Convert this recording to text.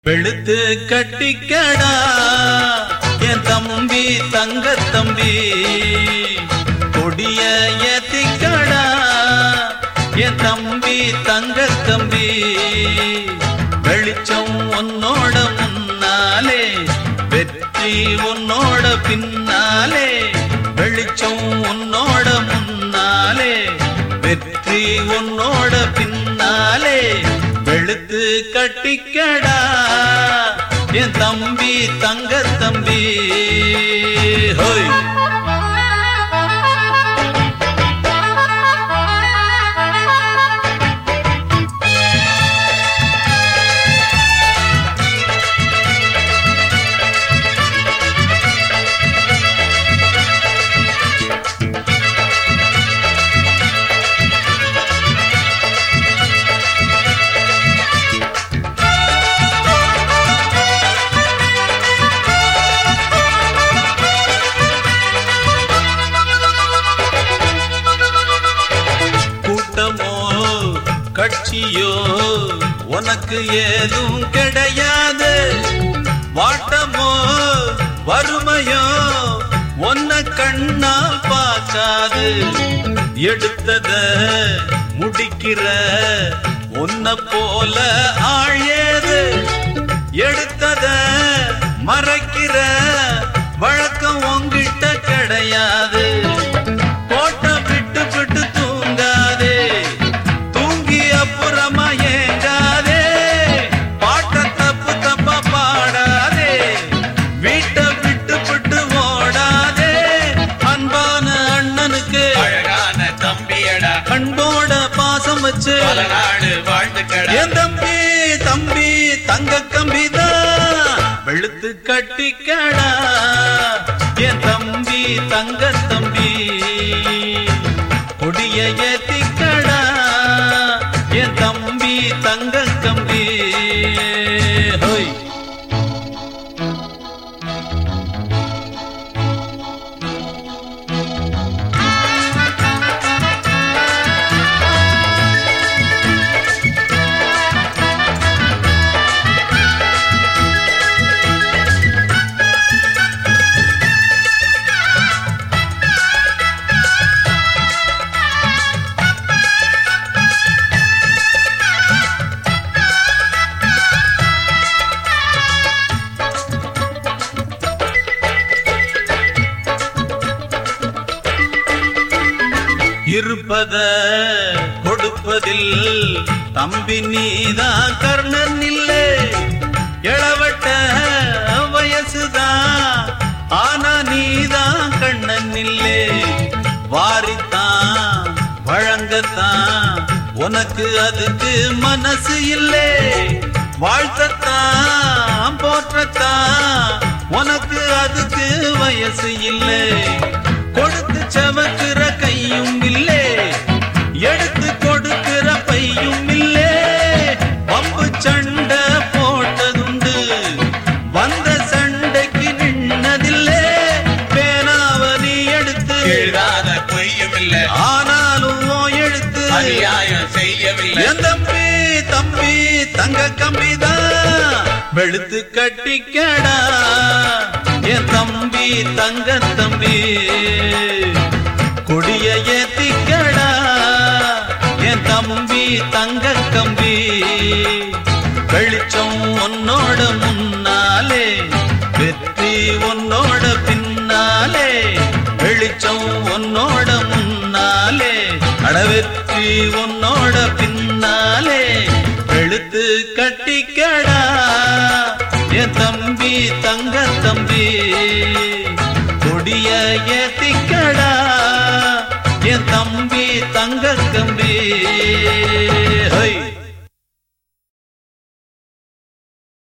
வெளுத்து கட்டிக்கடா என் தம்பி தங்க தம்பி, கொடிய ஏத்திக்கடா என் தம்பி தங்க தம்பி. வெளிச்சம் உன்னோட முன்னாலே, வெற்றி உன்னோட பின்னாலே. வெளிச்சம் உன்னோட முன்னாலே, வெற்றி உன்னோட பின்னாலே. வெளுத்து கட்டிக்கடா என் தம்பி தங்க தம்பி. ஹோய் கட்சியோ உனக்கு ஏதும் கிடையாது, வாட்டமோ வறுமையோ உன்னை கண்ணால் பார்க்காது. எடுத்தத முடிக்கிற உன்னை போல ஆழேது, எடுத்தத மறைக்கிற வழக்கம் உங்கிட்ட கிடையாது. போட்ட விட்டு விட்டு தூங்காதே, தூங்கி அப்புறமா ஏங்காதே. பாட்ட தப்பு தப்பா பாடாதே, வீட்டை விட்டு விட்டு ஓடாதே. அன்பான அண்ணனுக்கு அழகான தம்பியடா, அன்போட பாசம் வச்சு பல நாடு வாழ்ந்துக்கடா. என் தம்பி தம்பி தங்க கம்பிதான். வெளுத்து கட்டிக்கடா என் தம்பி தங்க தம்பி, கொடிய ஏத்திக்கடா என் தம்பி தங்க கம்பி. ஹோய் இருப்பத கொடுப்பதில் தம்பி நீதான் கர்ணன் இல்லை. இளவட்ட வயசுதான் ஆனா நீதான் கண்ணன் இல்லை. வாரித்தான் வழங்கத்தான் உனக்கு அதுக்கு மனசு இல்லை. வாழ்த்தத்தான் போற்றத்தான் உனக்கு அதுக்கு வயசு இல்லை. கொடுத்து சவக்கிற கையும் இல்லை, எடுத்து கொடுக்கிற பையும் இல்லை. பம்பு சண்டை போட்டதுண்டு, வந்த சண்டைக்கு நின்னதில்லை. பேனாவதி எடுத்து எழுதாத பொய்யும் இல்லை, ஆனாலும் எழுத்து அநியாயம் செய்யவில்லை. என் தம்பி தம்பி தங்க கம்பிதான். வெளுத்து கட்டிக்கடா என் தம்பி தங்க தம்பி, கொடிய ஏத்திக்கடா என் தம்பி தங்க கம்பி. வெளிச்சம் உன்னோட முன்னாலே, வெற்றி உன்னோட பின்னாலே. வெளிச்சம் உன்னோட முன்னாலே, அடவெற்றி உன்னோட பின்னாலே. வெளுத்து கட்டிக்கடா என் தம்பி தங்க தம்பி, கொடிய ஏத்திக்கடா என் தம்பி தங்க கம்பி. ஹை